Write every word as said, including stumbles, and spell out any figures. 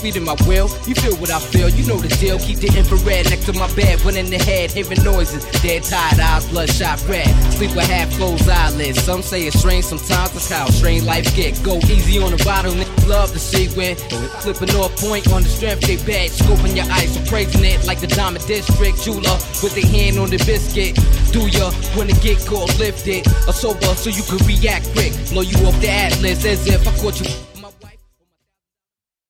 feet in my will. You feel what I feel, you know the deal. Keep the infrared next to my bed, one in the head, hearing noises. Dead tired eyes, bloodshot red. Sleep with half closed eyelids. Some say it's strange, sometimes that's how strange life get. Go easy on the bottle, niggas love to see when flipping off point on the strength they bet. Scoping your ice, so praising it like the Diamond District jeweler with their hand on the biscuit. Do ya when the get called lifted or sober so you can react quick? Blow you off the atlas as if I caught you